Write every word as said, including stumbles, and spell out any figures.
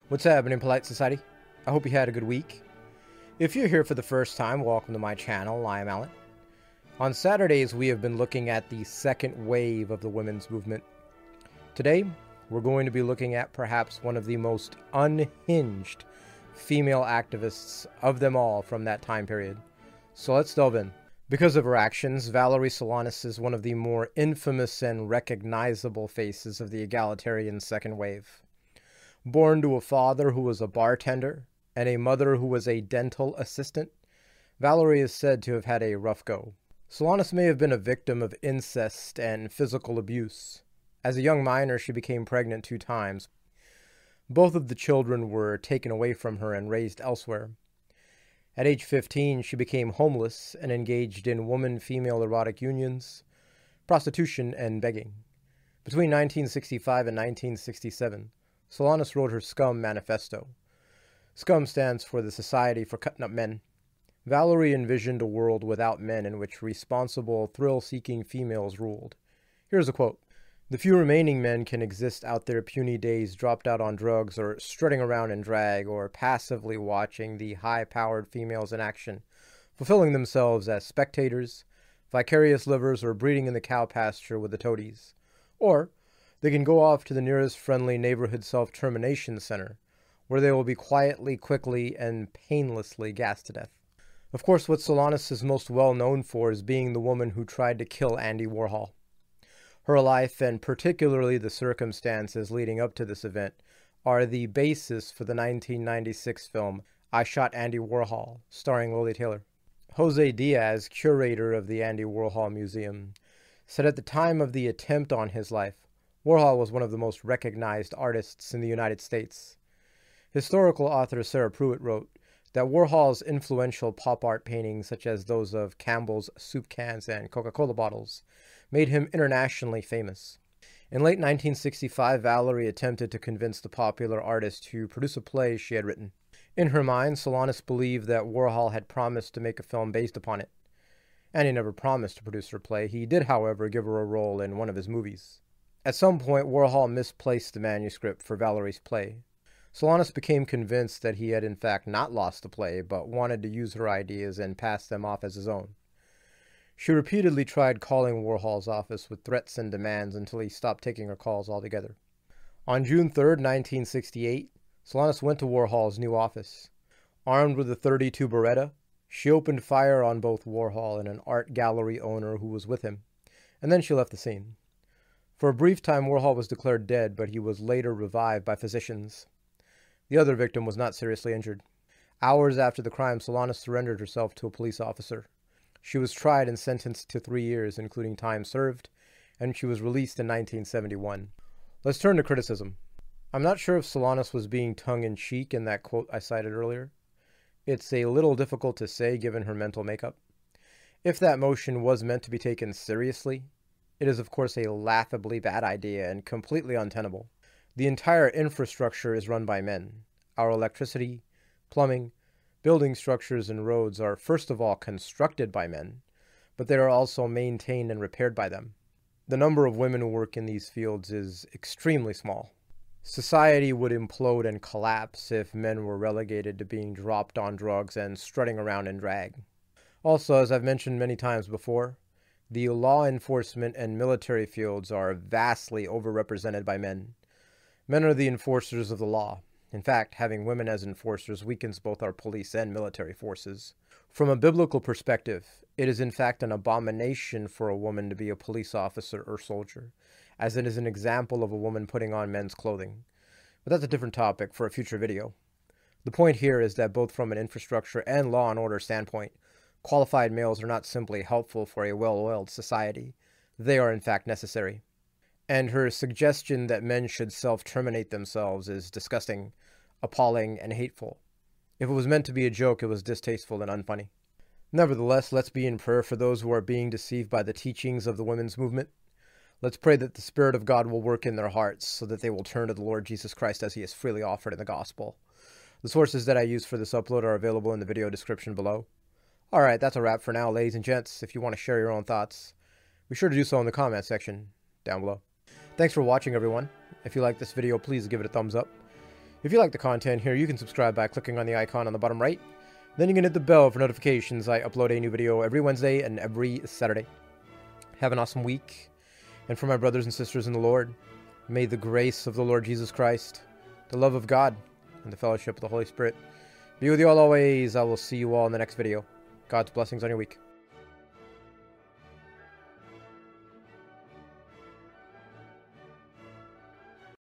What's happening, Polite Society? I hope you had a good week. If you're here for the first time, welcome to my channel. I am Alan. On Saturdays, we have been looking at the second wave of the women's movement. Today, we're going to be looking at perhaps one of the most unhinged female activists of them all from that time period. So let's delve in. Because of her actions, Valerie Solanas is one of the more infamous and recognizable faces of the egalitarian second wave. Born to a father who was a bartender and a mother who was a dental assistant, Valerie is said to have had a rough go. Solanas may have been a victim of incest and physical abuse. As a young minor, she became pregnant two times. Both of the children were taken away from her and raised elsewhere. At age fifteen, she became homeless and engaged in woman-female erotic unions, prostitution, and begging. Between nineteen sixty-five and nineteen sixty-seven, Solanas wrote her SCUM manifesto. SCUM stands for the Society for Cutting Up Men. Valerie envisioned a world without men in which responsible, thrill-seeking females ruled. Here's a quote. "The few remaining men can exist out their puny days dropped out on drugs or strutting around in drag or passively watching the high-powered females in action, fulfilling themselves as spectators, vicarious livers, or breeding in the cow pasture with the toadies. Or they can go off to the nearest friendly neighborhood self-termination center, where they will be quietly, quickly, and painlessly gassed to death." Of course, what Solanas is most well known for is being the woman who tried to kill Andy Warhol. Her life, and particularly the circumstances leading up to this event, are the basis for the nineteen ninety-six film I Shot Andy Warhol, starring Lili Taylor. Jose Diaz, curator of the Andy Warhol Museum, said at the time of the attempt on his life, Warhol was one of the most recognized artists in the United States. Historical author Sarah Pruitt wrote that Warhol's influential pop art paintings, such as those of Campbell's soup cans and Coca-Cola bottles, made him internationally famous. In late nineteen sixty-five, Valerie attempted to convince the popular artist to produce a play she had written. In her mind, Solanas believed that Warhol had promised to make a film based upon it. Andy never promised to produce her play. He did, however, give her a role in one of his movies. At some point, Warhol misplaced the manuscript for Valerie's play. Solanas became convinced that he had in fact not lost the play, but wanted to use her ideas and pass them off as his own. She repeatedly tried calling Warhol's office with threats and demands until he stopped taking her calls altogether. On June third, nineteen sixty-eight, Solanas went to Warhol's new office. Armed with a thirty-two Beretta, she opened fire on both Warhol and an art gallery owner who was with him, and then she left the scene. For a brief time, Warhol was declared dead, but he was later revived by physicians. The other victim was not seriously injured. Hours after the crime, Solanas surrendered herself to a police officer. She was tried and sentenced to three years, including time served, and she was released in nineteen seventy-one. Let's turn to criticism. I'm not sure if Solanas was being tongue-in-cheek in that quote I cited earlier. It's a little difficult to say given her mental makeup. If that motion was meant to be taken seriously, it is of course a laughably bad idea and completely untenable. The entire infrastructure is run by men. Our electricity, plumbing, building structures, and roads are first of all constructed by men, but they are also maintained and repaired by them. The number of women who work in these fields is extremely small. Society would implode and collapse if men were relegated to being dropped on drugs and strutting around in drag. Also, as I've mentioned many times before, the law enforcement and military fields are vastly overrepresented by men. Men are the enforcers of the law. In fact, having women as enforcers weakens both our police and military forces. From a biblical perspective, it is in fact an abomination for a woman to be a police officer or soldier, as it is an example of a woman putting on men's clothing. But that's a different topic for a future video. The point here is that both from an infrastructure and law and order standpoint, qualified males are not simply helpful for a well-oiled society. They are in fact necessary. And her suggestion that men should self-terminate themselves is disgusting, appalling, and hateful. If it was meant to be a joke, it was distasteful and unfunny. Nevertheless, let's be in prayer for those who are being deceived by the teachings of the women's movement. Let's pray that the Spirit of God will work in their hearts so that they will turn to the Lord Jesus Christ as he is freely offered in the gospel. The sources that I use for this upload are available in the video description below. Alright, that's a wrap for now, ladies and gents. If you want to share your own thoughts, be sure to do so in the comment section down below. Thanks for watching, everyone. If you like this video, please give it a thumbs up. If you like the content here, you can subscribe by clicking on the icon on the bottom right. Then you can hit the bell for notifications. I upload a new video every Wednesday and every Saturday. Have an awesome week. And for my brothers and sisters in the Lord, may the grace of the Lord Jesus Christ, the love of God, and the fellowship of the Holy Spirit be with you all always. I will see you all in the next video. God's blessings on your week.